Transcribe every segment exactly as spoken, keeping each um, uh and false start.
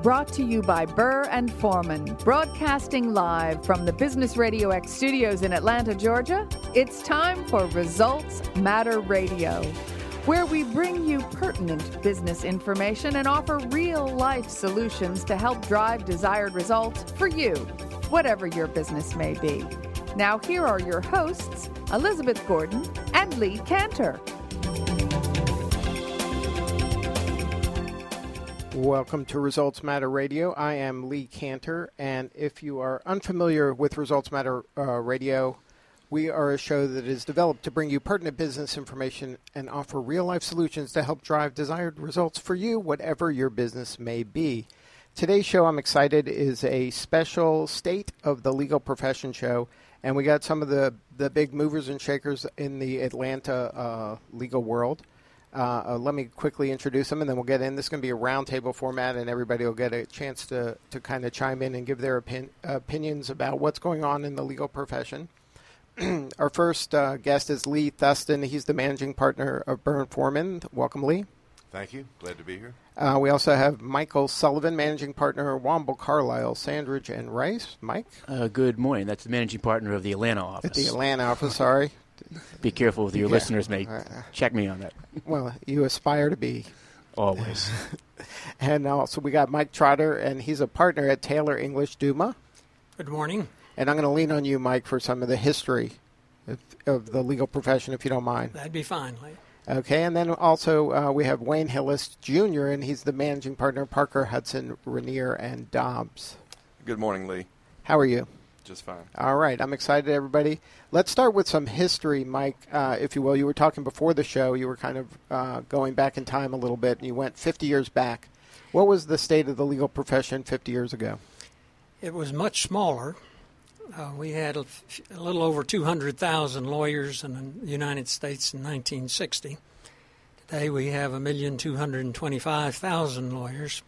brought to you by Burr and Foreman, broadcasting live from the Business Radio X studios in Atlanta, Georgia. It's time for Results Matter Radio, where we bring you pertinent business information and offer real-life solutions to help drive desired results for you, whatever your business may be. Now, here are your hosts, Elizabeth Gordon and Lee Cantor. Welcome to Results Matter Radio. I am Lee Cantor, and if you are unfamiliar with Results Matter uh, Radio, we are a show that is developed to bring you pertinent business information and offer real-life solutions to help drive desired results for you, whatever your business may be. Today's show, I'm excited, is a special State of the Legal Profession show, and we got some of the, the big movers and shakers in the Atlanta uh, legal world. Uh, uh, let me quickly introduce them, and then we'll get in. This is going to be a roundtable format, and everybody will get a chance to, to kind of chime in and give their opin- opinions about what's going on in the legal profession. Our first uh, guest is Lee Thuston. He's the managing partner of Burr and Foreman. Welcome, Lee. Thank you. Glad to be here. Uh, we also have Michael Sullivan, managing partner of Womble, Carlisle, Sandridge, and Rice. Mike? Uh, good morning. That's the managing partner of the Atlanta office. At the Atlanta office, sorry. Be careful with your yeah. listeners, may check me on that. Well, you aspire to be. Always. And also we got Mike Trotter, and he's a partner at Taylor English Duma. Good morning. And I'm going to lean on you, Mike, for some of the history of, of the legal profession, if you don't mind. That'd be fine, Lee. Okay, and then also uh, we have Wayne Hillis, Junior, and he's the managing partner of Parker, Hudson, Rainier, and Dobbs. Good morning, Lee. How are you? Just fine. All right. I'm excited, everybody. Let's start with some history, Mike, uh, if you will. You were talking before the show. You were kind of uh, going back in time a little bit, and you went fifty years back. What was the state of the legal profession fifty years ago? It was much smaller. Uh, we had a, a little over two hundred thousand lawyers in the United States in nineteen sixty. Today we have one million two hundred twenty-five thousand lawyers.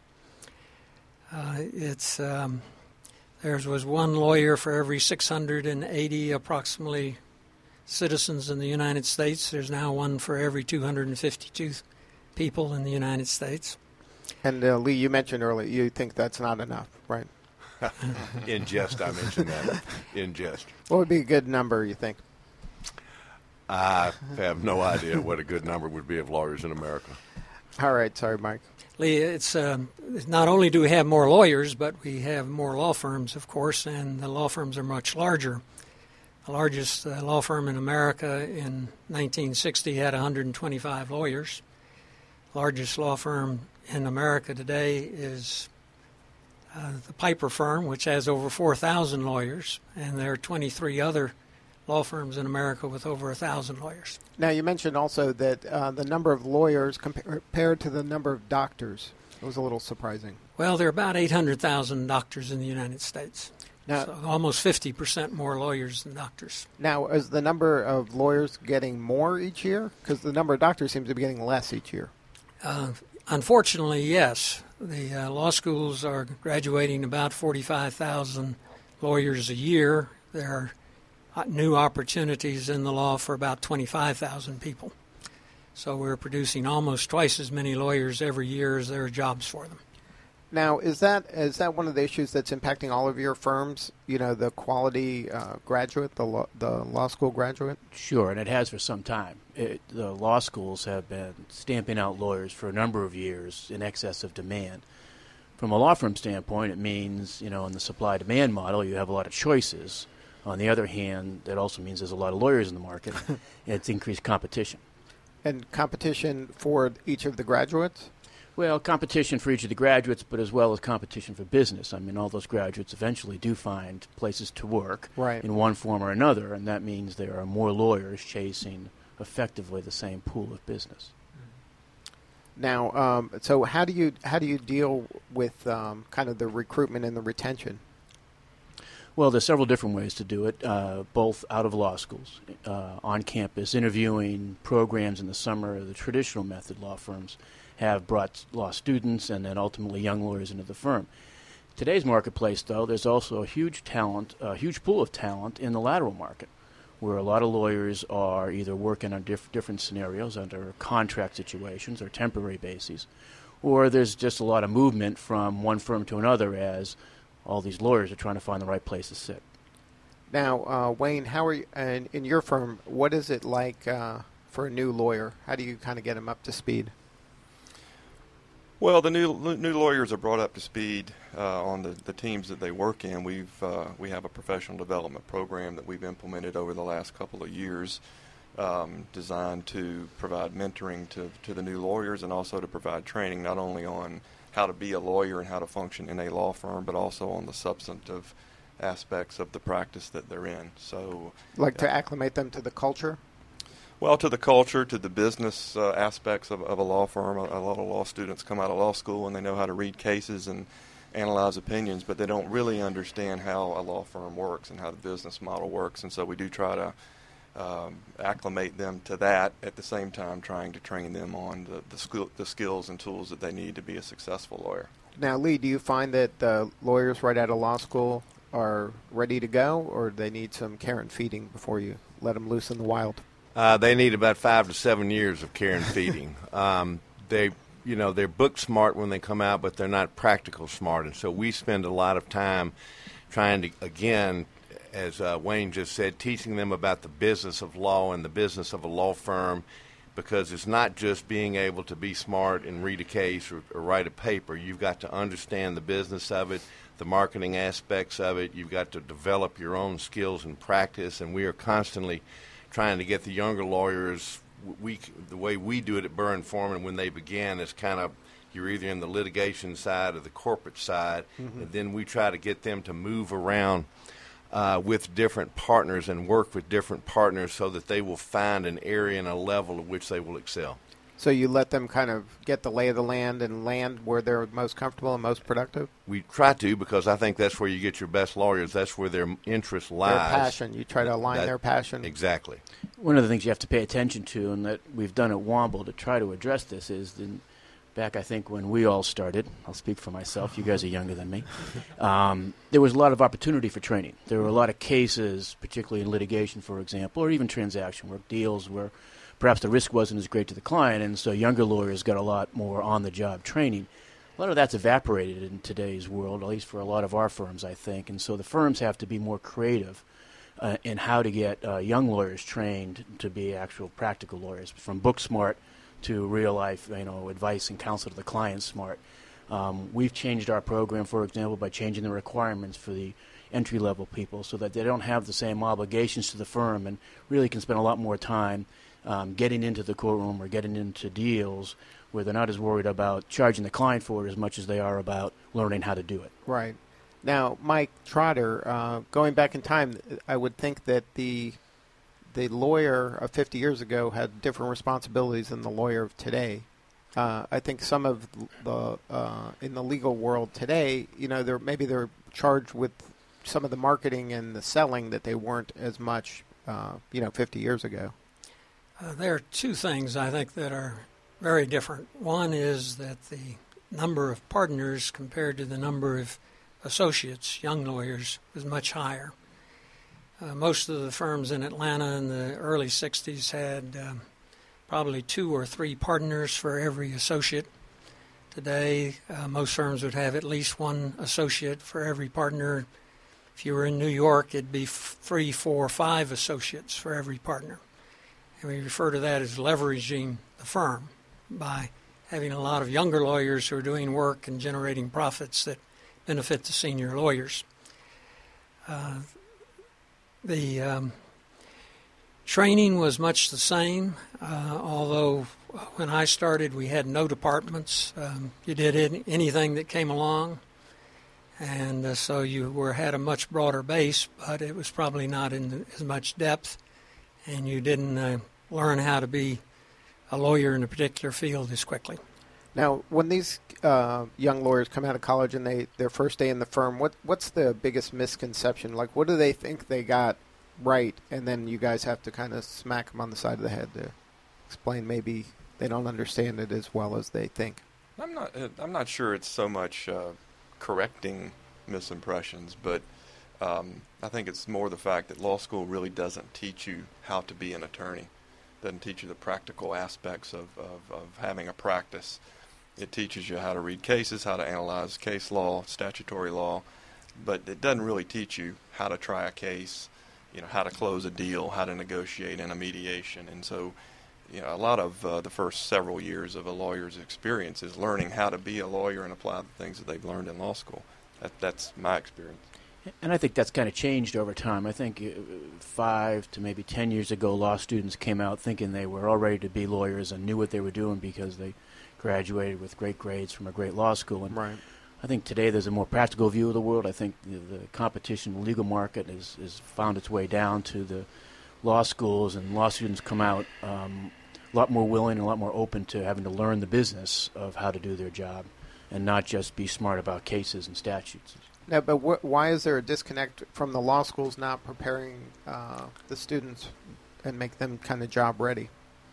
Uh, it's... Um, There was one lawyer for every six hundred eighty approximately citizens in the United States. There's now one for every two hundred fifty-two people in the United States. And uh, Lee, you mentioned earlier you think that's not enough, right? In jest, I mentioned that. In jest. What would be a good number, you think? I have no idea what a good number would be of lawyers in America. All right. Sorry, Mike. Lee, it's uh, not only do we have more lawyers, but we have more law firms, of course, and the law firms are much larger. The largest uh, law firm in America in nineteen sixty had one hundred twenty-five lawyers. The largest law firm in America today is uh, the Piper firm, which has over four thousand lawyers, and there are twenty-three other law firms in America with over one thousand lawyers. Now, you mentioned also that uh, the number of lawyers compared to the number of doctors. It was a little surprising. Well, there are about eight hundred thousand doctors in the United States. Now, so almost fifty percent more lawyers than doctors. Now, is the number of lawyers getting more each year? Because the number of doctors seems to be getting less each year. Uh, unfortunately, yes. The uh, law schools are graduating about forty-five thousand lawyers a year. There are new opportunities in the law for about twenty-five thousand people. So we're producing almost twice as many lawyers every year as there are jobs for them. Now, is that is that one of the issues that's impacting all of your firms, you know, the quality uh, graduate, the law, the law school graduate? Sure, and it has for some time. It, the law schools have been stamping out lawyers for a number of years in excess of demand. From a law firm standpoint, it means, you know, in the supply-demand model, you have a lot of choices. On the other hand, that also means there's a lot of lawyers in the market, and it's increased competition. And competition for each of the graduates? Well, competition for each of the graduates, but as well as competition for business. I mean, all those graduates eventually do find places to work right. in one form or another, and that means there are more lawyers chasing effectively the same pool of business. Now, um, so how do you how do you deal with um, kind of the recruitment and the retention? Well, there's several different ways to do it, uh, both out of law schools, uh, on campus, interviewing programs in the summer. The traditional method law firms have brought law students and then ultimately young lawyers into the firm. Today's marketplace, though, there's also a huge talent, a huge pool of talent in the lateral market, where a lot of lawyers are either working on diff- different scenarios under contract situations or temporary bases, or there's just a lot of movement from one firm to another as all these lawyers are trying to find the right place to sit. Now, uh, Wayne, how are you, and in your firm, what is it like uh, for a new lawyer? How do you kind of get them up to speed? Well, the new new lawyers are brought up to speed uh, on the, the teams that they work in. We've uh, we have a professional development program that we've implemented over the last couple of years, um, designed to provide mentoring to to the new lawyers and also to provide training not only on how to be a lawyer and how to function in a law firm, but also on the substantive aspects of the practice that they're in. So, like to uh, acclimate them to the culture? Well, to the culture, to the business uh, aspects of, of a law firm. A, a lot of law students come out of law school and they know how to read cases and analyze opinions, but they don't really understand how a law firm works and how the business model works. And so we do try to um, acclimate them to that at the same time trying to train them on the, the, skill, the skills and tools that they need to be a successful lawyer. Now, Lee, do you find that uh, lawyers right out of law school are ready to go, or do they need some care and feeding before you let them loose in the wild? Uh, they need about five to seven years of care and feeding. um, they, you know, they're book smart when they come out, but they're not practical smart. And so we spend a lot of time trying to, again, as uh, Wayne just said, teaching them about the business of law and the business of a law firm, because it's not just being able to be smart and read a case or, or write a paper. You've got to understand the business of it, the marketing aspects of it. You've got to develop your own skills and practice, and we are constantly trying to get the younger lawyers. We, the way we do it at Burr and Forman when they began is kind of, you're either in the litigation side or the corporate side, mm-hmm. and then we try to get them to move around uh, with different partners and work with different partners so that they will find an area and a level at which they will excel. So you let them kind of get the lay of the land and land where they're most comfortable and most productive? We try to, because I think that's where you get your best lawyers. That's where their interest lies. Their passion. You try to align that, their passion. Exactly. One of the things you have to pay attention to, and that we've done at Womble to try to address this, is the, back, I think, when we all started, I'll speak for myself, you guys are younger than me, um, there was a lot of opportunity for training. There were a lot of cases, particularly in litigation, for example, or even transaction work, deals where perhaps the risk wasn't as great to the client, and so younger lawyers got a lot more on-the-job training. A lot of that's evaporated in today's world, at least for a lot of our firms, I think, and so the firms have to be more creative uh, in how to get uh, young lawyers trained to be actual practical lawyers, from book smart to real-life, you know, advice and counsel to the client smart. Um, we've changed our program, for example, by changing the requirements for the entry-level people so that they don't have the same obligations to the firm and really can spend a lot more time Um, getting into the courtroom or getting into deals where they're not as worried about charging the client for it as much as they are about learning how to do it. Right. Now, Mike Trotter, uh, going back in time, I would think that the the lawyer of fifty years ago had different responsibilities than the lawyer of today. Uh, I think some of the uh, in the legal world today, you know, they're maybe they're charged with some of the marketing and the selling that they weren't as much, uh, you know, fifty years ago. Uh, there are two things I think that are very different. One is that the number of partners compared to the number of associates, young lawyers, was much higher. Uh, most of the firms in Atlanta in the early sixties had um, probably two or three partners for every associate. Today, uh, most firms would have at least one associate for every partner. If you were in New York, it'd be f- three, four, five associates for every partner. And we refer to that as leveraging the firm by having a lot of younger lawyers who are doing work and generating profits that benefit the senior lawyers. Uh, the um, training was much the same, uh, although when I started we had no departments. Um, you did any, anything that came along, and uh, so you were had a much broader base, but it was probably not in the, as much depth. And you didn't uh, learn how to be a lawyer in a particular field as quickly. Now, when these uh, young lawyers come out of college and they their first day in the firm, what what's the biggest misconception? Like, what do they think they got right, and then you guys have to kind of smack them on the side of the head to explain maybe they don't understand it as well as they think? I'm not. I'm not sure it's so much uh, correcting misimpressions, but Um, I think it's more the fact that law school really doesn't teach you how to be an attorney. Doesn't teach you the practical aspects of, of, of having a practice. It teaches you how to read cases, how to analyze case law, statutory law, but it doesn't really teach you how to try a case, you know, how to close a deal, how to negotiate in a mediation. And so, you know, a lot of uh, the first several years of a lawyer's experience is learning how to be a lawyer and apply the things that they've learned in law school. That, that's my experience. And I think that's kind of changed over time. I think uh, five to maybe ten years ago, law students came out thinking they were all ready to be lawyers and knew what they were doing because they graduated with great grades from a great law school. And right. I think today there's a more practical view of the world. I think the, the competition in the legal market has, has found its way down to the law schools, and law students come out um, a lot more willing and a lot more open to having to learn the business of how to do their job and not just be smart about cases and statutes. No, but wh- why is there a disconnect from the law schools not preparing uh, the students and make them kind of job ready?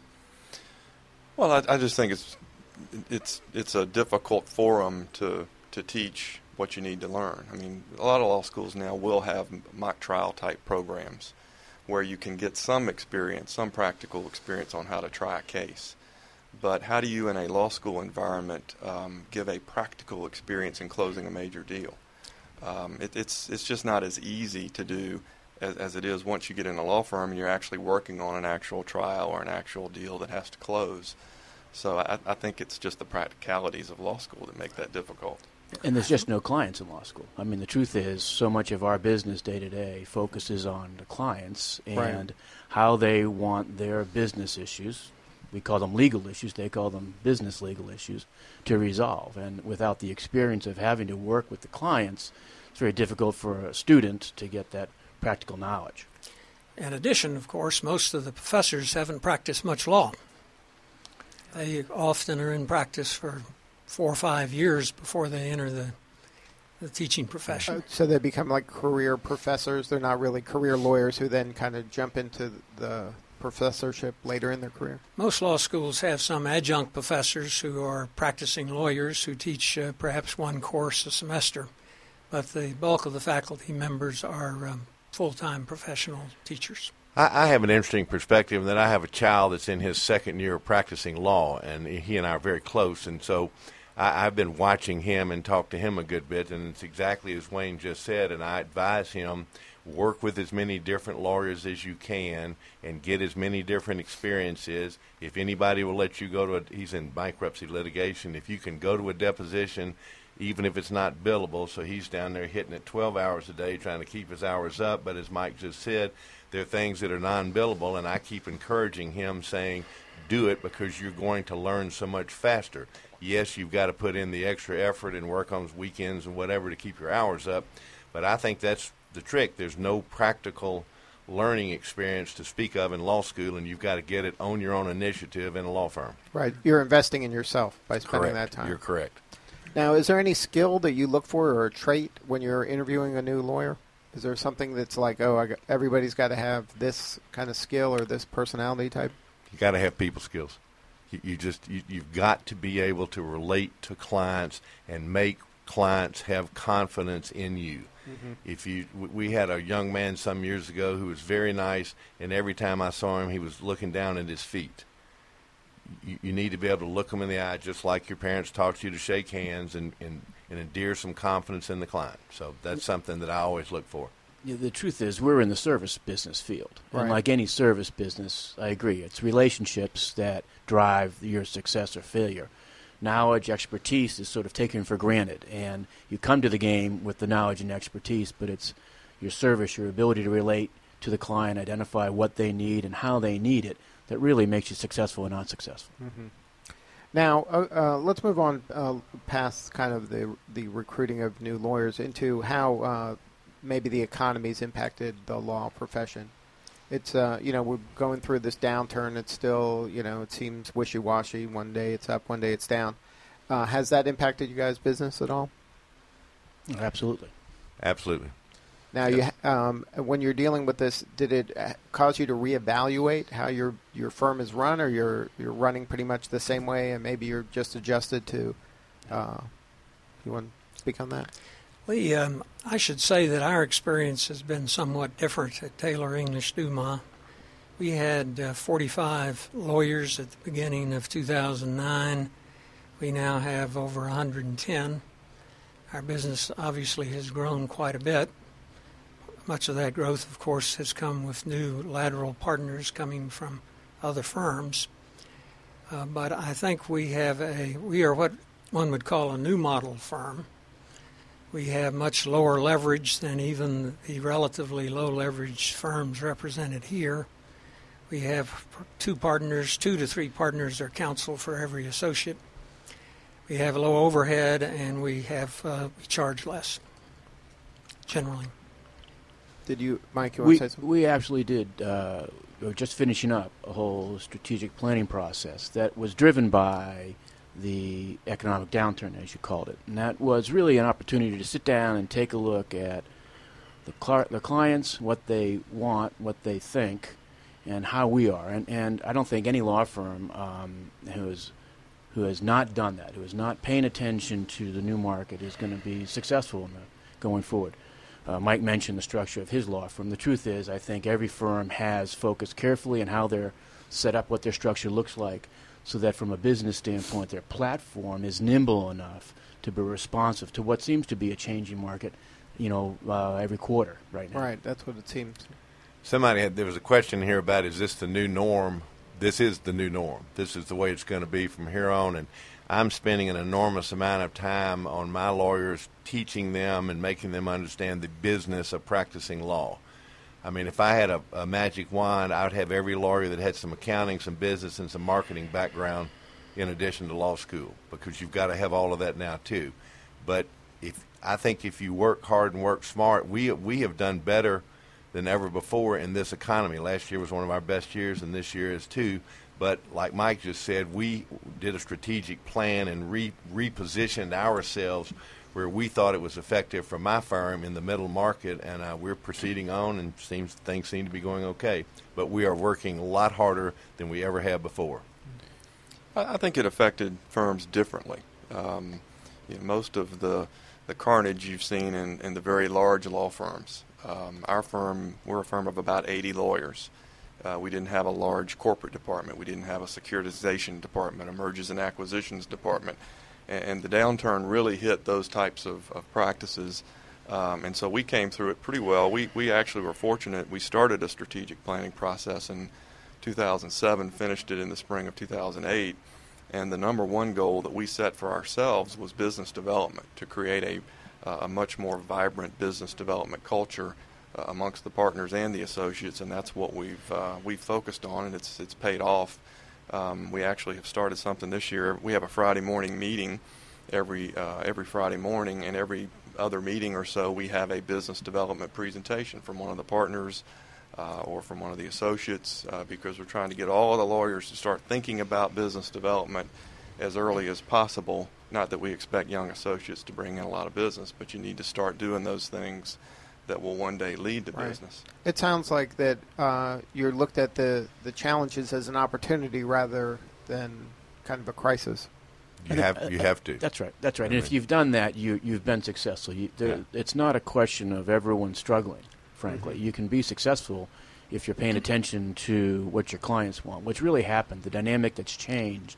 Well, I, I just think it's it's it's a difficult forum to to teach what you need to learn. I mean, a lot of law schools now will have mock trial type programs where you can get some experience, some practical experience on how to try a case. But how do you, in a law school environment, um, give a practical experience in closing a major deal? Um, it, it's it's just not as easy to do as, as it is once you get in a law firm and you're actually working on an actual trial or an actual deal that has to close. So I, I think it's just the practicalities of law school that make that difficult. And there's just no clients in law school. I mean, the truth is, so much of our business day to day focuses on the clients and right. how they want their business issues. We call them legal issues. They call them business legal issues to resolve. And without the experience of having to work with the clients, it's very difficult for a student to get that practical knowledge. In addition, of course, most of the professors haven't practiced much law. They often are in practice for four or five years before they enter the, the teaching profession. Uh, so they become like career professors. They're not really career lawyers who then kind of jump into the professorship later in their career. Most law schools have some adjunct professors who are practicing lawyers who teach uh, perhaps one course a semester, but the bulk of the faculty members are um, full-time professional teachers. I, I have an interesting perspective in that I have a child that's in his second year of practicing law, and he and I are very close, and so I, I've been watching him and talked to him a good bit, and it's exactly as Wayne just said, and I advise him, work with as many different lawyers as you can and get as many different experiences. If anybody will let you go to a, he's in bankruptcy litigation, if you can go to a deposition, even if it's not billable, so he's down there hitting it twelve hours a day trying to keep his hours up, but as Mike just said, there are things that are non-billable, and I keep encouraging him saying, do it because you're going to learn so much faster. Yes, you've got to put in the extra effort and work on weekends and whatever to keep your hours up, but I think that's the trick. There's no practical learning experience to speak of in law school, and you've got to get it on your own initiative in a law firm. Right. You're investing in yourself by spending Correct. that time. You're correct. Now, is there any skill that you look for or a trait when you're interviewing a new lawyer? Is there something that's like, oh, I got, everybody's got to have this kind of skill or this personality type? You got to have people skills. You, you just you, you've got to be able to relate to clients and make clients have confidence in you. Mm-hmm. If you, we had a young man some years ago who was very nice, and every time I saw him, he was looking down at his feet. You, you need to be able to look them in the eye, just like your parents taught you to shake hands and, and, and endear some confidence in the client. So that's something that I always look for. Yeah, the truth is, we're in the service business field. Right. And like any service business, I agree, it's relationships that drive your success or failure. Knowledge, expertise is sort of taken for granted, and you come to the game with the knowledge and expertise, but it's your service, your ability to relate to the client, identify what they need and how they need it, that really makes you successful and not successful. Mm-hmm. Now, uh, uh, let's move on uh, past kind of the the recruiting of new lawyers into how uh, maybe the economy's impacted the law profession. It's, uh, you know, we're going through this downturn. It's still, you know, it seems wishy-washy. One day it's up, one day it's down. Uh, has that impacted you guys' business at all? Absolutely. Absolutely. Now, you, um, when you're dealing with this, did it cause you to reevaluate how your your firm is run, or you're you're running pretty much the same way, and maybe you're just adjusted to? Uh, you want to speak on that? We, um, I should say that our experience has been somewhat different at Taylor English Dumas. We had uh, forty-five lawyers at the beginning of two thousand nine. We now have over one hundred ten. Our business obviously has grown quite a bit. Much of that growth, of course, has come with new lateral partners coming from other firms. Uh, but I think we have a, we are what one would call a new model firm. We have much lower leverage than even the relatively low leverage firms represented here. We have two partners, two to three partners or counsel for every associate. We have low overhead, and we have uh, we charge less, generally. Did you, Mike, you want We, to say something? we actually did. Uh, we were just finishing up a whole strategic planning process that was driven by the economic downturn, as you called it. And that was really an opportunity to sit down and take a look at the, cl- the clients, what they want, what they think, and how we are. And, and I don't think any law firm um, who is who has not done that, who is not paying attention to the new market, is going to be successful in the, going forward. Uh, Mike mentioned the structure of his law firm. The truth is, I think every firm has focused carefully on how they're set up, what their structure looks like, so that from a business standpoint, their platform is nimble enough to be responsive to what seems to be a changing market, you know, uh, every quarter right now. Right, that's what it seems. Somebody had, there was a question here about, is this the new norm? This is the new norm. This is the way it's going to be from here on. And I'm spending an enormous amount of time on my lawyers, teaching them and making them understand the business of practicing law. I mean, if I had a, a magic wand, I would have every lawyer that had some accounting, some business, and some marketing background in addition to law school, because you've got to have all of that now too. But if I think if you work hard and work smart, we we have done better than ever before in this economy. Last year was one of our best years, and this year is too. But like Mike just said, we did a strategic plan and re- repositioned ourselves where we thought it was effective for my firm in the middle market, and uh, we're proceeding on, and seems things seem to be going okay. But we are working a lot harder than we ever have before. I, I think it affected firms differently. Um, you know, most of the the carnage you've seen in, in the very large law firms. Um, our firm, we're a firm of about eighty lawyers. Uh, we didn't have a large corporate department. We didn't have a securitization department, a mergers and acquisitions department. And, and the downturn really hit those types of, of practices. Um, and so we came through it pretty well. We, we actually were fortunate. We started a strategic planning process in two thousand seven, finished it in the spring of two thousand eight. And the number one goal that we set for ourselves was business development, to create a Uh, a much more vibrant business development culture uh, amongst the partners and the associates, and that's what we've uh, we've focused on, and it's it's paid off. Um, we actually have started something this year. We have a Friday morning meeting every uh, every Friday morning, and every other meeting or so we have a business development presentation from one of the partners uh, or from one of the associates, uh, because we're trying to get all the lawyers to start thinking about business development as early as possible. Not that we expect young associates to bring in a lot of business, but you need to start doing those things that will one day lead to Right. business. It sounds like that uh, you're looked at the, the challenges as an opportunity rather than kind of a crisis. You have you have to. That's right. That's right. And if you've done that, you you've been successful. You, there, Yeah. It's not a question of everyone struggling. Frankly, Mm-hmm. you can be successful if you're paying attention to what your clients want. What's really happened, the dynamic that's changed,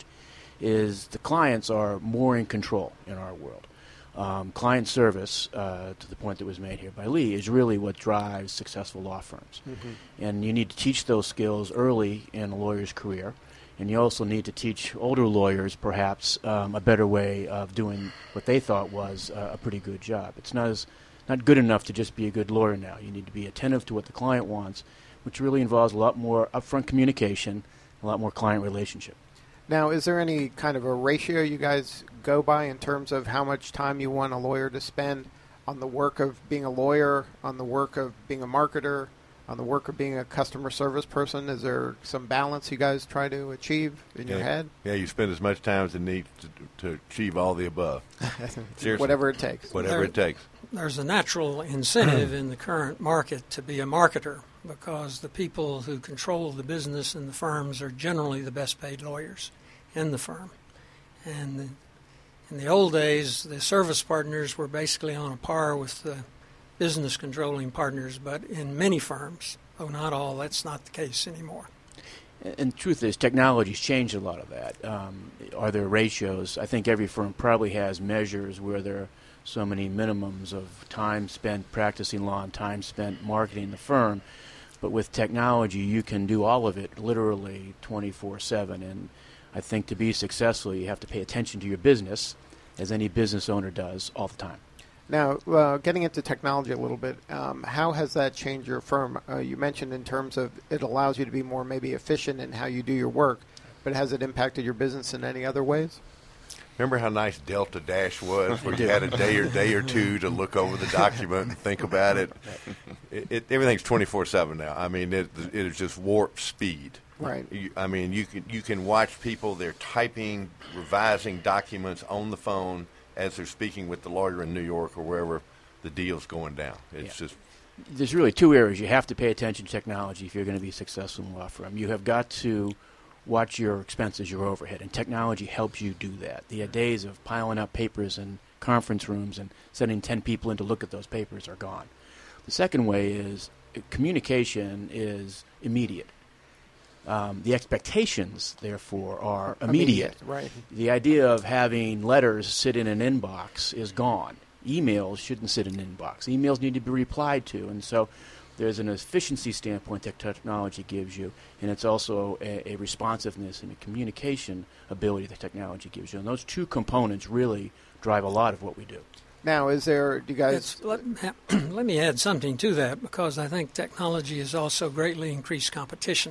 is the clients are more in control in our world. Um, client service, uh, to the point that was made here by Lee, is really what drives successful law firms. Mm-hmm. And you need to teach those skills early in a lawyer's career. And you also need to teach older lawyers, perhaps, um, a better way of doing what they thought was uh, a pretty good job. It's not as not good enough to just be a good lawyer now. You need to be attentive to what the client wants, which really involves a lot more upfront communication, a lot more client relationship. Now, is there any kind of a ratio you guys go by in terms of how much time you want a lawyer to spend on the work of being a lawyer, on the work of being a marketer, on the work of being a customer service person? Is there some balance you guys try to achieve in yeah, your head? Yeah, you spend as much time as it needs to, to achieve all the above. Seriously. Whatever it takes. Whatever There- it takes. There's a natural incentive in the current market to be a marketer, because the people who control the business in the firms are generally the best paid lawyers in the firm. And the, in the old days, the service partners were basically on a par with the business controlling partners, but in many firms, though not all, that's not the case anymore. And the truth is, technology's changed a lot of that. Um, are there ratios? I think every firm probably has measures where there are so many minimums of time spent practicing law and time spent marketing the firm. But with technology, you can do all of it literally twenty-four seven. And I think to be successful, you have to pay attention to your business, as any business owner does, all the time. Now, uh, getting into technology a little bit, um, how has that changed your firm? Uh, you mentioned in terms of it allows you to be more maybe efficient in how you do your work, but has it impacted your business in any other ways? Remember how nice Delta Dash was, where you had a day or day or two to look over the document and think about it? it, it everything's twenty-four seven now. I mean, it, it is just warp speed. Right. You, I mean, you can you can watch people, they're typing, revising documents on the phone as they're speaking with the lawyer in New York or wherever the deal's going down. It's Yeah. just... There's really two areas you have to pay attention to technology if you're going to be successful in a law firm. You have got to watch your expenses, your overhead, and technology helps you do that. The days of piling up papers in conference rooms and sending ten people in to look at those papers are gone. The second way is uh, communication is immediate. Um, the expectations, therefore, are immediate. Immediate, right. The idea of having letters sit in an inbox is gone. Emails shouldn't sit in an inbox. Emails need to be replied to, and so there's an efficiency standpoint that technology gives you, and it's also a, a responsiveness and a communication ability that technology gives you. And those two components really drive a lot of what we do. Now, is there, do you guys... It's, let, let me add something to that, because I think technology has also greatly increased competition.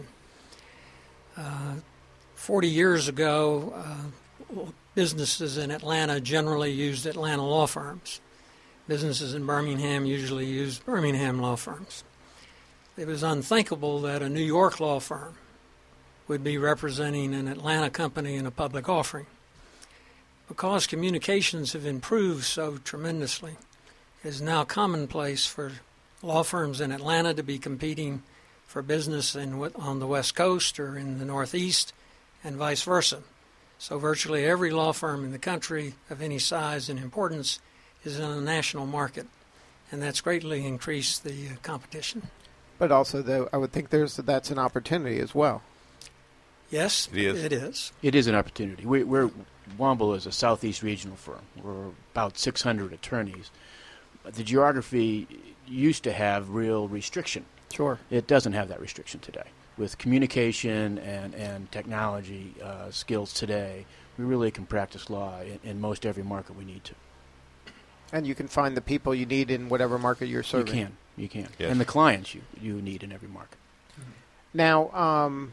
Uh, Forty years ago, uh, businesses in Atlanta generally used Atlanta law firms. Businesses in Birmingham usually used Birmingham law firms. It was unthinkable that a New York law firm would be representing an Atlanta company in a public offering. Because communications have improved so tremendously, it is now commonplace for law firms in Atlanta to be competing for business in, on the West Coast or in the Northeast, and vice versa. So virtually every law firm in the country of any size and importance is in a national market, and that's greatly increased the uh, competition. But also, though, I would think there's that's an opportunity as well. Yes, it is. It is, it is an opportunity. We, we're Womble is a Southeast regional firm. We're about six hundred attorneys. The geography used to have real restriction. Sure. It doesn't have that restriction today. With communication and, and technology uh, skills today, we really can practice law in, in most every market we need to. And you can find the people you need in whatever market you're serving. You can. You can. Yes. And the clients you, you need in every market. Now, um,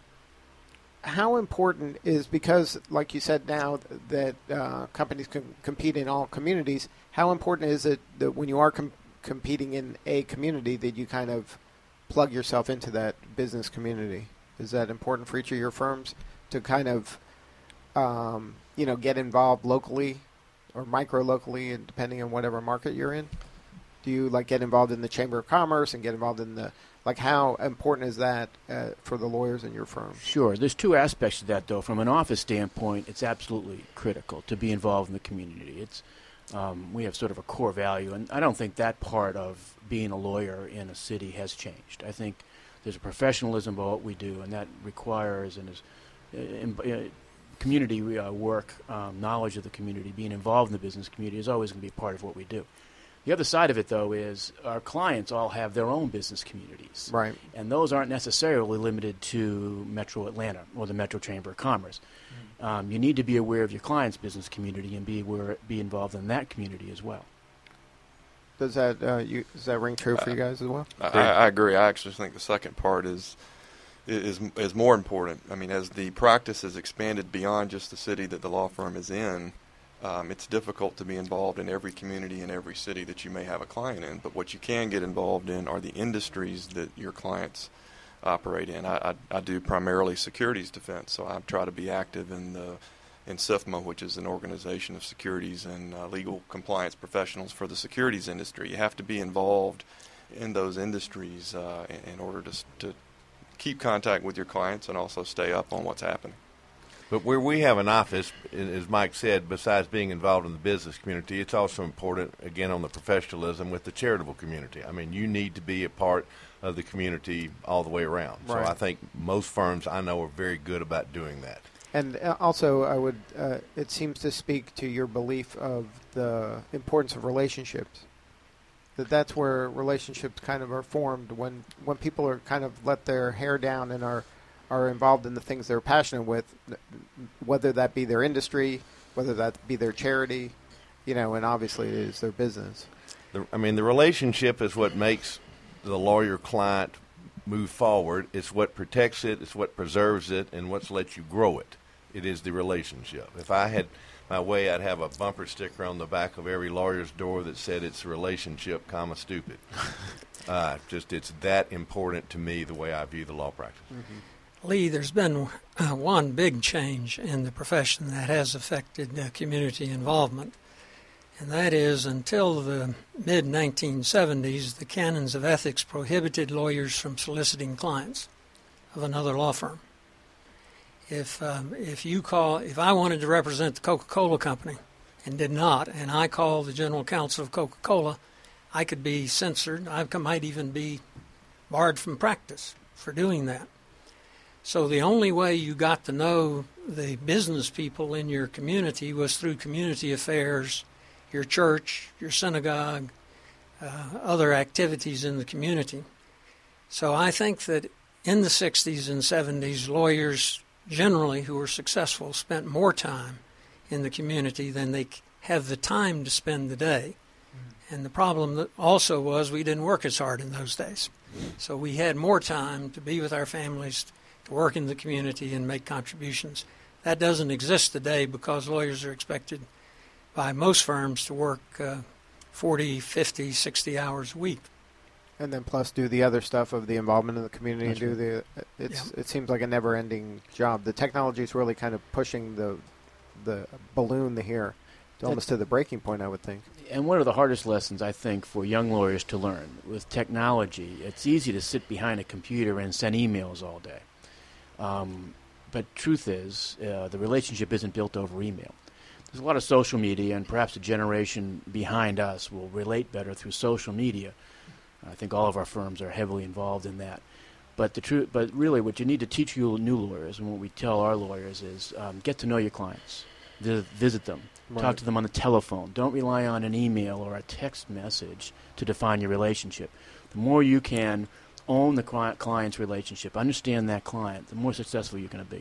how important is, because, like you said now, that uh, companies can compete in all communities, how important is it that when you are com- competing in a community that you kind of plug yourself into that business community? Is that important for each of your firms to kind of, um, you know, get involved locally or micro-locally, and depending on whatever market you're in? Do you, like, get involved in the Chamber of Commerce and get involved in the, like, how important is that uh, for the lawyers in your firm? Sure. There's two aspects to that, though. From an office standpoint, it's absolutely critical to be involved in the community. It's um, we have sort of a core value, and I don't think that part of being a lawyer in a city has changed. I think there's a professionalism about what we do, and that requires and is uh, uh, community uh, work, um, knowledge of the community, being involved in the business community is always going to be part of what we do. The other side of it, though, is our clients all have their own business communities. Right. And those aren't necessarily limited to Metro Atlanta or the Metro Chamber of Commerce. Mm. Um, you need to be aware of your client's business community and be aware, be involved in that community as well. Does that uh, you, does that ring true for you guys as well? I, I agree. I actually think the second part is is is more important. I mean, as the practice has expanded beyond just the city that the law firm is in, um, it's difficult to be involved in every community in every city that you may have a client in. But what you can get involved in are the industries that your clients operate in. I, I, I do primarily securities defense, so I try to be active in the in S I F M A, which is an organization of securities and uh, legal compliance professionals for the securities industry. You have to be involved in those industries uh, in, in order to, to keep contact with your clients and also stay up on what's happening. But where we have an office, as Mike said, besides being involved in the business community, it's also important, again, on the professionalism with the charitable community. I mean, you need to be a part of the community all the way around. Right. So I think most firms I know are very good about doing that. And also, I would. Uh, it seems to speak to your belief of the importance of relationships. That that's where relationships kind of are formed when when people are kind of let their hair down and are are involved in the things they're passionate with, whether that be their industry, whether that be their charity, you know, and obviously it is their business. The, I mean, the relationship is what makes the lawyer-client move forward. It's what protects it. It's what preserves it, and what's let you grow it. It is the relationship. If I had my way, I'd have a bumper sticker on the back of every lawyer's door that said it's a relationship, comma, stupid. uh, just it's that important to me, the way I view the law practice. Mm-hmm. Lee, there's been uh, one big change in the profession that has affected uh, community involvement, and that is until the mid nineteen seventies, the canons of ethics prohibited lawyers from soliciting clients of another law firm. If um, if you call, if I wanted to represent the Coca-Cola Company and did not, and I called the General Counsel of Coca-Cola, I could be censored. I might even be barred from practice for doing that. So the only way you got to know the business people in your community was through community affairs, your church, your synagogue, uh, other activities in the community. So I think that in the sixties and seventies, lawyers generally who were successful spent more time in the community than they have the time to spend the day. Mm. And the problem that also was we didn't work as hard in those days. So we had more time to be with our families, to work in the community and make contributions. That doesn't exist today because lawyers are expected by most firms to work uh, forty, fifty, sixty hours a week. And then plus do the other stuff of the involvement in the community. That's and do right. the. It's Yeah. It seems like a never-ending job. The technology is really kind of pushing the the balloon here, to almost to the breaking point, I would think. And one of the hardest lessons, I think, for young lawyers to learn with technology, it's easy to sit behind a computer and send emails all day. Um, but truth is, uh, the relationship isn't built over email. There's a lot of social media, and perhaps the generation behind us will relate better through social media. I think all of our firms are heavily involved in that. But the truth, but really, what you need to teach you new lawyers, and what we tell our lawyers, is um, get to know your clients, Vi- visit them, Right. talk to them on the telephone. Don't rely on an email or a text message to define your relationship. The more you can own the client, client's relationship, understand that client, the more successful you're going to be.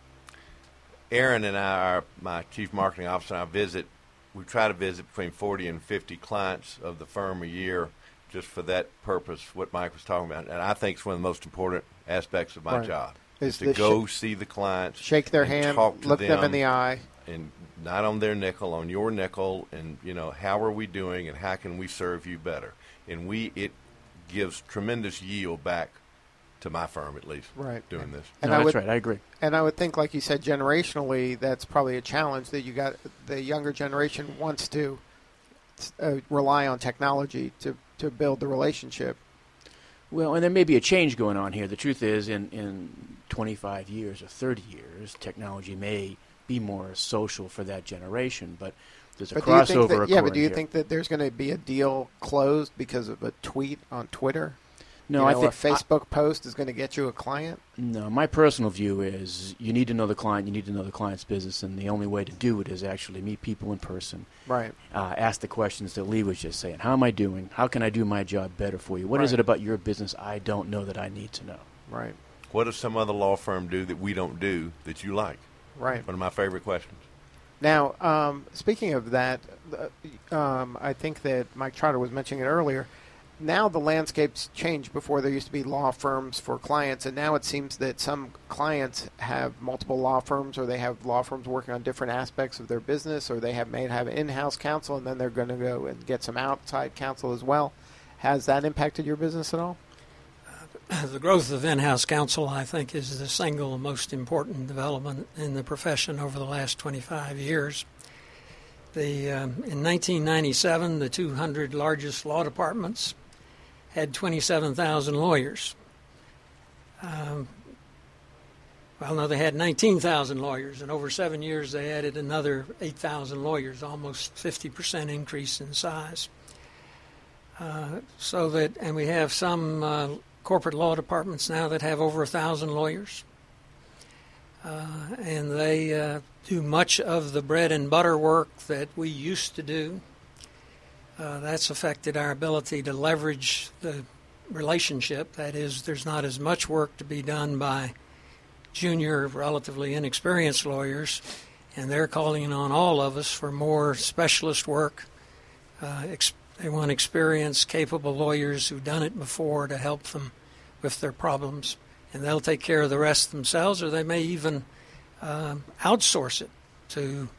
Aaron and I, are, my chief marketing officer, and I visit, we try to visit between forty and fifty clients of the firm a year just for that purpose, what Mike was talking about. And I think it's one of the most important aspects of my Right. job, Is is to the go sh- see the clients. Shake their and hand, talk to look them in the eye. And not on their nickel, on your nickel, and, you know, how are we doing and how can we serve you better? And we, it gives tremendous yield back to my firm, at least, Right. doing this. And no, I that's would, right. I agree. And I would think, like you said, generationally, that's probably a challenge that you got. The younger generation wants to uh, rely on technology to, to build the relationship. Well, and there may be a change going on here. The truth is, in, in twenty-five years or thirty years, technology may be more social for that generation, but there's a But do you think crossover that, occurring yeah, but do you here. think that there's going to be a deal closed because of a tweet on Twitter? No, you I know, think a Facebook post is going to get you a client. No, my personal view is you need to know the client, you need to know the client's business, and the only way to do it is actually meet people in person. Right. Uh, ask the questions that Lee was just saying. How am I doing? How can I do my job better for you? What is Right. it about your business I don't know that I need to know? Right. What does some other law firm do that we don't do that you like? Right. One of my favorite questions. Now, um, speaking of that, uh, um, I think that Mike Trotter was mentioning it earlier. Now the landscape's changed. Before there used to be law firms for clients, and now it seems that some clients have multiple law firms, or they have law firms working on different aspects of their business, or they have may have in-house counsel, and then they're going to go and get some outside counsel as well. Has that impacted your business at all? The growth of in-house counsel, I think, is the single most important development in the profession over the last twenty-five years. The um, in nineteen ninety-seven, the two hundred largest law departments had twenty-seven thousand lawyers. Um, Well, no, they had nineteen thousand lawyers, and over seven years they added another eight thousand lawyers, almost fifty percent increase in size. Uh, so that, and we have some uh, corporate law departments now that have over a thousand lawyers, uh, and they uh, do much of the bread and butter work that we used to do. Uh, that's affected our ability to leverage the relationship. That is, there's not as much work to be done by junior, relatively inexperienced lawyers, and they're calling on all of us for more specialist work. Uh, ex- they want experienced, capable lawyers who've done it before to help them with their problems, and they'll take care of the rest themselves, or they may even uh, outsource it to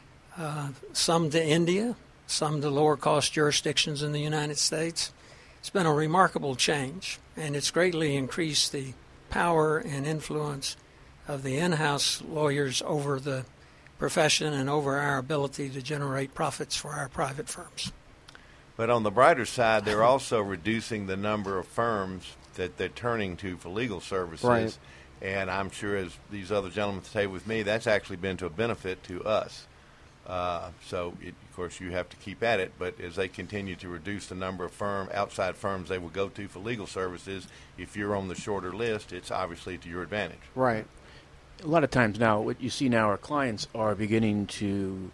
uh, some to India, some to lower-cost jurisdictions in the United States. It's been a remarkable change, and it's greatly increased the power and influence of the in-house lawyers over the profession and over our ability to generate profits for our private firms. But on the brighter side, they're also reducing the number of firms that they're turning to for legal services. Right. And I'm sure, as these other gentlemen say with me, that's actually been to a benefit to us. Uh, so, it, of course, you have to keep at it. But as they continue to reduce the number of firm outside firms they will go to for legal services, if you're on the shorter list, it's obviously to your advantage. Right. A lot of times now, what you see now, our clients are beginning to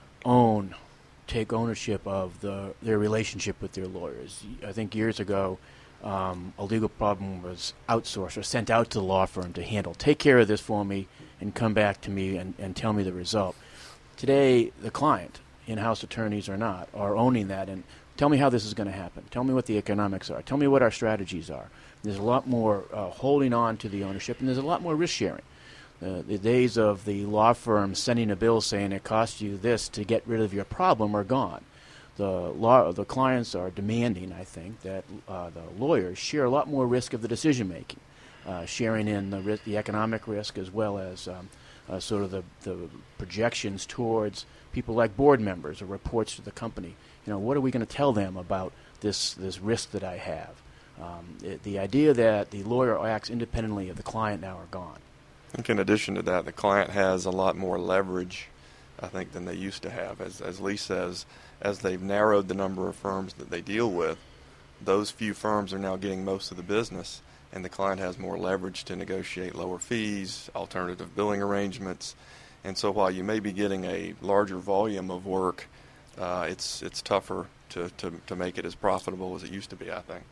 own, take ownership of the their relationship with their lawyers. I think years ago, um, a legal problem was outsourced or sent out to the law firm to handle. Take care of this for me and come back to me and, and tell me the result. Today, the client, in-house attorneys or not, are owning that and tell me how this is going to happen. Tell me what the economics are. Tell me what our strategies are. There's a lot more uh, holding on to the ownership, and there's a lot more risk sharing. Uh, the days of the law firm sending a bill saying it costs you this to get rid of your problem are gone. The law, the clients are demanding, I think, that uh, the lawyers share a lot more risk of the decision making, uh, sharing in the risk, the economic risk, as well as um, uh, sort of the, the projections towards people like board members or reports to the company. You know, what are we going to tell them about this this risk that I have? Um, it, the idea that the lawyer acts independently of the client now are gone. I think in addition to that, the client has a lot more leverage, I think, than they used to have. As, as Lee says, as they've narrowed the number of firms that they deal with, those few firms are now getting most of the business, and the client has more leverage to negotiate lower fees, alternative billing arrangements. And so while you may be getting a larger volume of work, uh, it's it's tougher to, to, to make it as profitable as it used to be, I think.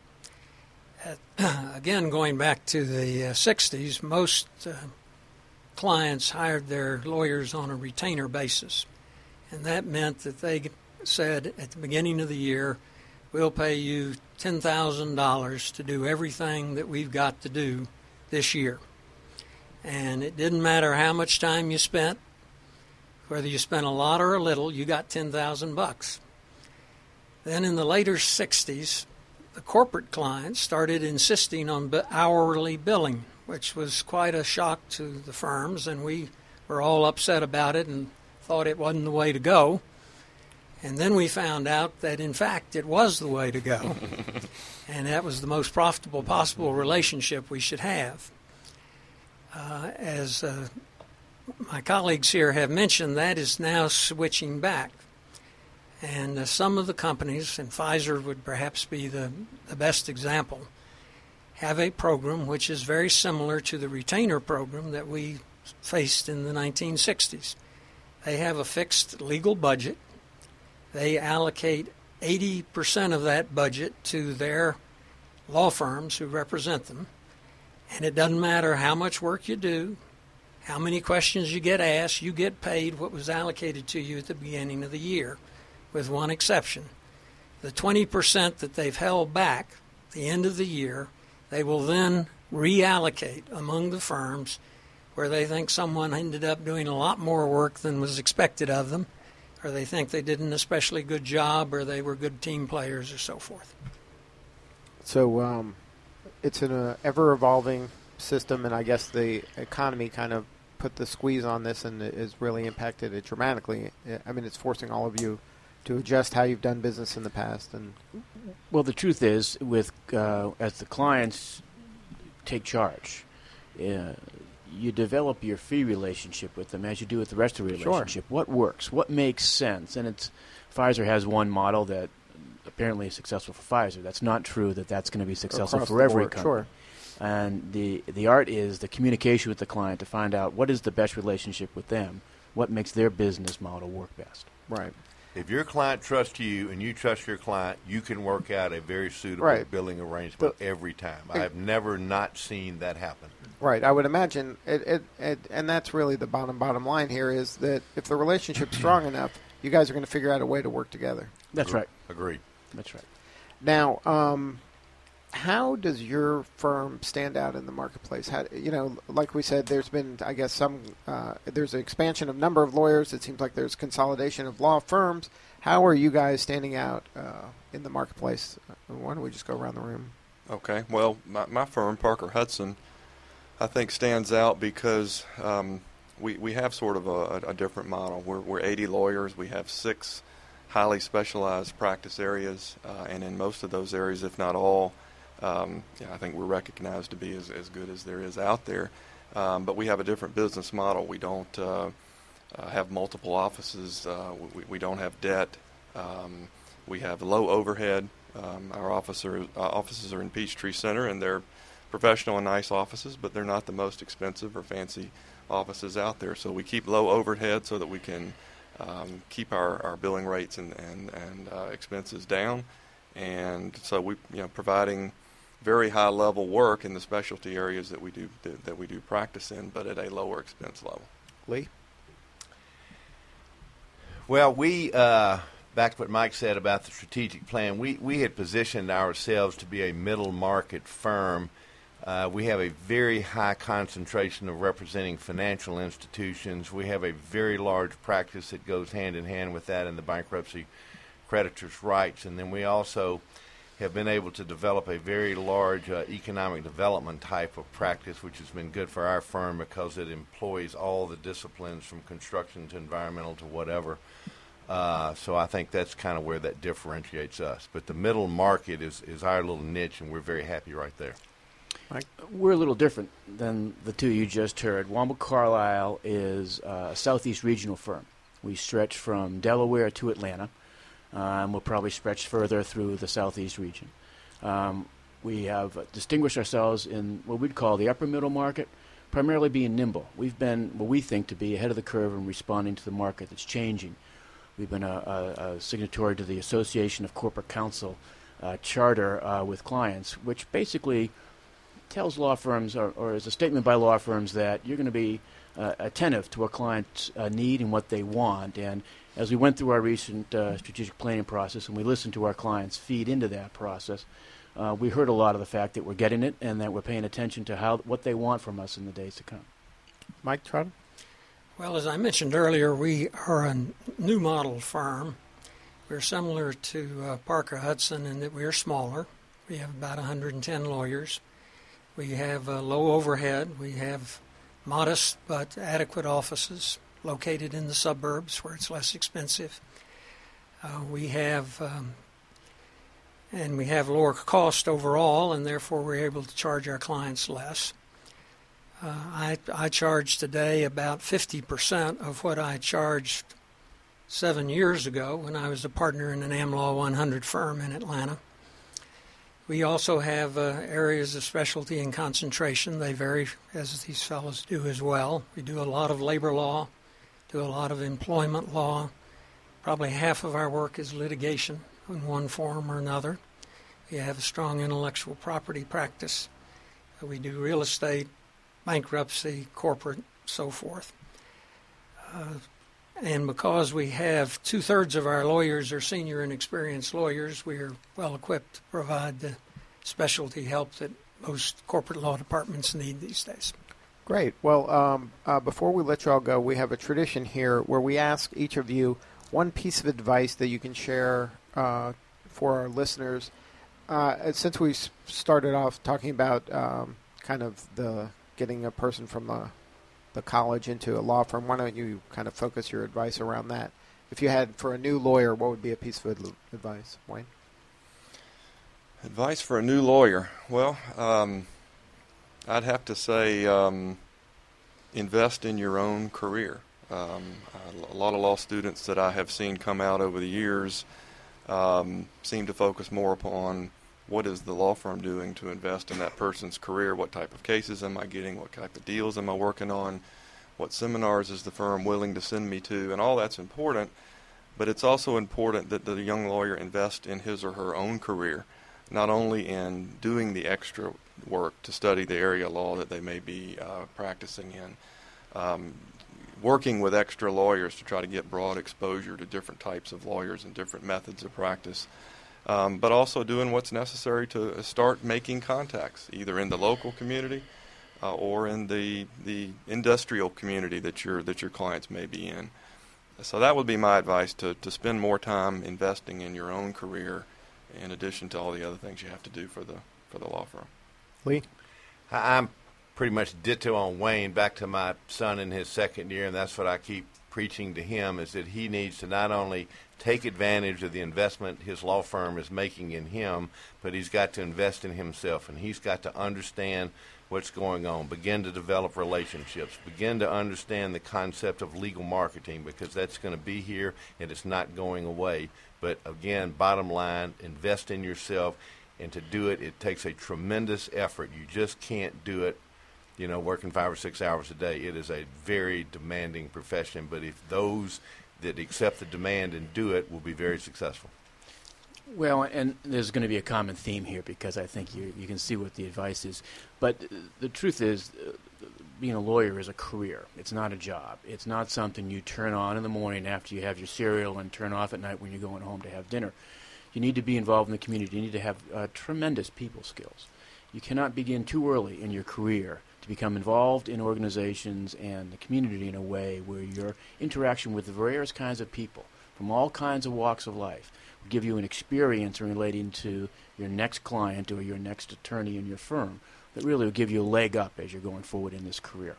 Uh, again, going back to the uh, sixties, most uh, clients hired their lawyers on a retainer basis. And that meant that they said at the beginning of the year, we'll pay you ten thousand dollars to do everything that we've got to do this year. And it didn't matter how much time you spent, whether you spent a lot or a little, you got ten thousand bucks. Then in the later sixties, the corporate clients started insisting on hourly billing, which was quite a shock to the firms, and we were all upset about it and thought it wasn't the way to go. And then we found out that, in fact, it was the way to go, and that was the most profitable possible relationship we should have. Uh, as uh, my colleagues here have mentioned, that is now switching back. And uh, some of the companies, and Pfizer would perhaps be the, the best example, have a program which is very similar to the retainer program that we faced in the nineteen sixties. They have a fixed legal budget. They allocate eighty percent of that budget to their law firms who represent them. And it doesn't matter how much work you do, how many questions you get asked, you get paid what was allocated to you at the beginning of the year, with one exception. The twenty percent that they've held back at the end of the year, they will then reallocate among the firms where they think someone ended up doing a lot more work than was expected of them, or they think they did an especially good job, or they were good team players, or so forth. So um, it's an uh, ever-evolving system, and I guess the economy kind of put the squeeze on this and it has really impacted it dramatically. I mean, it's forcing all of you to adjust how you've done business in the past. And well, the truth is, with uh, as the clients take charge, uh, you develop your fee relationship with them as you do with the rest of the relationship. Sure. What works? What makes sense? And it's Pfizer has one model that apparently is successful for Pfizer. That's not true that that's going to be successful Across for every board, company. Sure. And the the art is the communication with the client to find out what is the best relationship with them, what makes their business model work best. Right. If your client trusts you and you trust your client, you can work out a very suitable right. billing arrangement but, every time. I have never not seen that happen. Right. I would imagine, it, it, it, and that's really the bottom, bottom line here is that if the relationship's strong enough, you guys are going to figure out a way to work together. That's Agreed. right. Agreed. That's right. Now, um, how does your firm stand out in the marketplace? How, you know, like we said, there's been, I guess, some uh, there's an expansion of number of lawyers. It seems like there's consolidation of law firms. How are you guys standing out uh, in the marketplace? Why don't we just go around the room? Okay. Well, my, my firm, Parker Hudson, I think stands out because um, we we have sort of a, a different model. We're we're eighty lawyers. We have six highly specialized practice areas, uh, and in most of those areas, if not all, um, yeah, I think we're recognized to be as, as good as there is out there. Um, but we have a different business model. We don't uh, uh, have multiple offices. Uh, we, we don't have debt. Um, we have low overhead. Um, our officer, uh, offices are in Peachtree Center, and they're professional and nice offices, but they're not the most expensive or fancy offices out there. So we keep low overhead so that we can um, keep our, our billing rates and and, and uh, expenses down. And so we, you know, providing very high level work in the specialty areas that we do that, that we do practice in, but at a lower expense level. Lee? Well, we uh, back to what Mike said about the strategic plan. We we had positioned ourselves to be a middle market firm. Uh, we have a very high concentration of representing financial institutions. We have a very large practice that goes hand in hand with that in the bankruptcy creditors' rights. And then we also have been able to develop a very large uh, economic development type of practice, which has been good for our firm because it employs all the disciplines from construction to environmental to whatever. Uh, so I think that's kind of where that differentiates us. But the middle market is, is our little niche, and we're very happy right there. Mike? We're a little different than the two you just heard. Womble Carlyle is a Southeast regional firm. We stretch from Delaware to Atlanta, uh, and we'll probably stretch further through the Southeast region. Um, we have distinguished ourselves in what we'd call the upper middle market, primarily being nimble. We've been what we think to be ahead of the curve in responding to the market that's changing. We've been a, a, a signatory to the Association of Corporate Counsel uh, charter uh, with clients, which basically tells law firms, or, or is a statement by law firms, that you're going to be uh, attentive to a client's uh, need and what they want. And as we went through our recent uh, strategic planning process and we listened to our clients feed into that process, uh, we heard a lot of the fact that we're getting it and that we're paying attention to how what they want from us in the days to come. Mike Trout? Well, as I mentioned earlier, we are a new model firm. We're similar to uh, Parker Hudson in that we're smaller. We have about one hundred ten lawyers. We have uh, low overhead. We have modest but adequate offices located in the suburbs where it's less expensive. Uh, we have, um, and we have lower cost overall, and therefore we're able to charge our clients less. Uh, I, I charge today about fifty percent of what I charged seven years ago when I was a partner in an AmLaw one hundred firm in Atlanta. We also have uh, areas of specialty and concentration. They vary, as these fellows do as well. We do a lot of labor law, do a lot of employment law. Probably half of our work is litigation in one form or another. We have a strong intellectual property practice. We do real estate, bankruptcy, corporate, so forth. Uh, and because we have two-thirds of our lawyers are senior and experienced lawyers, we are well-equipped to provide the specialty help that most corporate law departments need these days. Great. Well, um, uh, before we let you all go, we have a tradition here where we ask each of you one piece of advice that you can share uh, for our listeners. Uh, since we started off talking about um, kind of the getting a person from the, the college into a law firm, why don't you kind of focus your advice around that? If you had, for a new lawyer, what would be a piece of advice, Wayne? Advice for a new lawyer? Well, um, I'd have to say um, invest in your own career. Um, a lot of law students that I have seen come out over the years um, seem to focus more upon what is the law firm doing to invest in that person's career, what type of cases am I getting, what type of deals am I working on, what seminars is the firm willing to send me to, and all that's important. But it's also important that the young lawyer invest in his or her own career, not only in doing the extra work to study the area of law that they may be uh, practicing in, um, working with extra lawyers to try to get broad exposure to different types of lawyers and different methods of practice, um, but also doing what's necessary to start making contacts, either in the local community uh, or in the the industrial community that your that your clients may be in. So that would be my advice, to, to spend more time investing in your own career in addition to all the other things you have to do for the for the law firm. Lee? I'm pretty much ditto on Wayne, back to my son in his second year, and that's what I keep preaching to him, is that he needs to not only take advantage of the investment his law firm is making in him, but he's got to invest in himself, and he's got to understand what's going on, begin to develop relationships, begin to understand the concept of legal marketing, because that's going to be here and it's not going away. But again, bottom line, invest in yourself, and to do it, it takes a tremendous effort. You just can't do it, you know, working five or six hours a day. It is a very demanding profession, but if those that accept the demand and do it will be very successful. Well, and there's going to be a common theme here, because I think you you can see what the advice is. But the truth is, uh, being a lawyer is a career. It's not a job. It's not something you turn on in the morning after you have your cereal and turn off at night when you're going home to have dinner. You need to be involved in the community. You need to have uh, tremendous people skills. You cannot begin too early in your career to become involved in organizations and the community in a way where your interaction with the various kinds of people from all kinds of walks of life will give you an experience relating to your next client or your next attorney in your firm that really will give you a leg up as you're going forward in this career.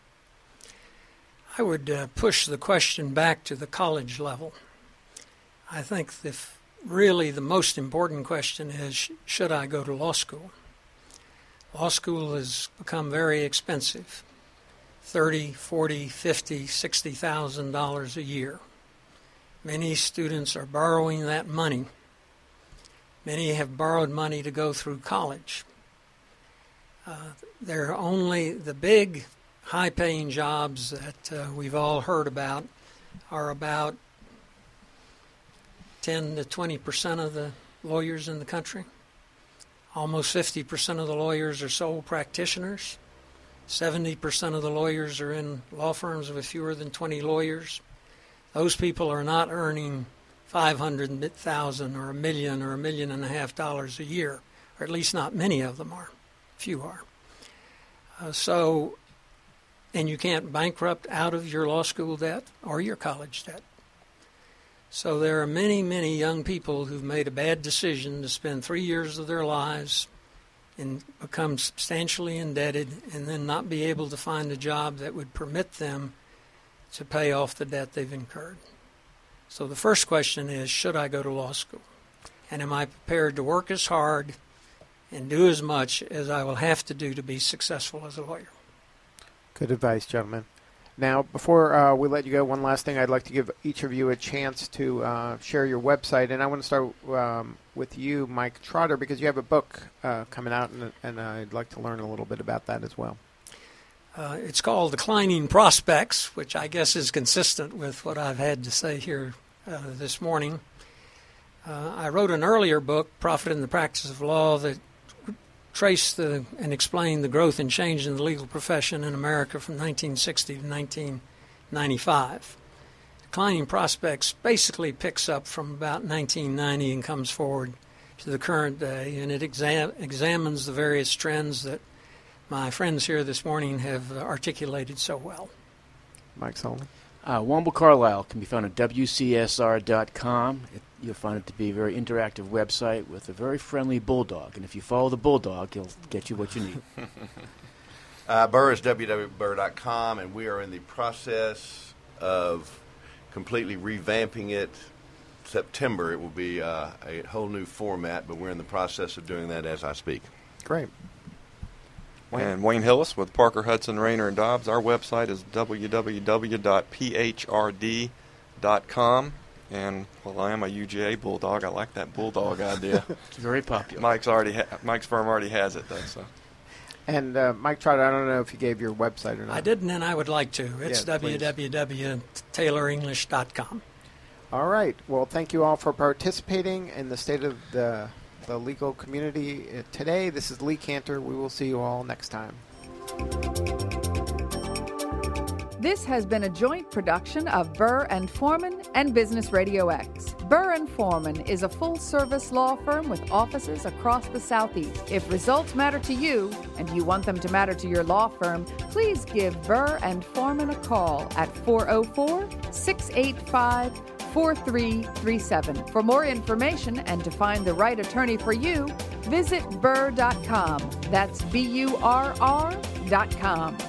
I would uh, push the question back to the college level. I think if really the most important question is, sh- should I go to law school? Law school has become very expensive, thirty, forty, fifty, sixty thousand dollars a year. Many students are borrowing that money. Many have borrowed money to go through college. Uh, there are only the big, high-paying jobs that uh, we've all heard about are about ten to twenty percent of the lawyers in the country. Almost fifty percent of the lawyers are sole practitioners. seventy percent of the lawyers are in law firms with fewer than twenty lawyers. Those people are not earning five hundred thousand dollars or a million or a million and a half dollars a year, or at least not many of them are. Few are. Uh, so, and you can't bankrupt out of your law school debt or your college debt. So there are many, many young people who've made a bad decision to spend three years of their lives and become substantially indebted and then not be able to find a job that would permit them to pay off the debt they've incurred. So the first question is, should I go to law school? And am I prepared to work as hard and do as much as I will have to do to be successful as a lawyer? Good advice, gentlemen. Now, before uh, we let you go, one last thing. I'd like to give each of you a chance to uh, share your website. And I want to start um, with you, Mike Trotter, because you have a book uh, coming out, and, and I'd like to learn a little bit about that as well. Uh, it's called Declining Prospects, which I guess is consistent with what I've had to say here uh, this morning. Uh, I wrote an earlier book, Profit in the Practice of Law, that traced the, and explained the growth and change in the legal profession in America from nineteen sixty to nineteen ninety-five. Declining Prospects basically picks up from about nineteen ninety and comes forward to the current day, and it exam- examines the various trends that my friends here this morning have articulated so well. Mike Sullivan. Uh, Womble Carlisle can be found at W C S R dot com. It, you'll find it to be a very interactive website with a very friendly bulldog. And if you follow the bulldog, he'll get you what you need. uh, Burr is W W Burr dot com, and we are in the process of completely revamping it. September, it will be uh, a whole new format, but we're in the process of doing that as I speak. Great. Wayne. And Wayne Hillis with Parker Hudson, Rayner and Dobbs. Our website is w w w dot p h r d dot com. And, well, I am a U G A Bulldog. I like that Bulldog idea. It's very popular. Mike's already ha- Mike's firm already has it, though. So. And uh, Mike Trotter, I don't know if you gave your website or not. I didn't, and I would like to. It's Yeah, please. w w w dot taylor english dot com. All right. Well, thank you all for participating in the State of the, the Legal Community uh, today. This is Lee Cantor. We will see you all next time. This has been a joint production of Burr and Foreman and Business Radio X. Burr and Foreman is a full-service law firm with offices across the Southeast. If results matter to you and you want them to matter to your law firm, please give Burr and Foreman a call at four oh four, six eight five, four three three seven. For more information and to find the right attorney for you, visit burr dot com. That's B U R R dot com.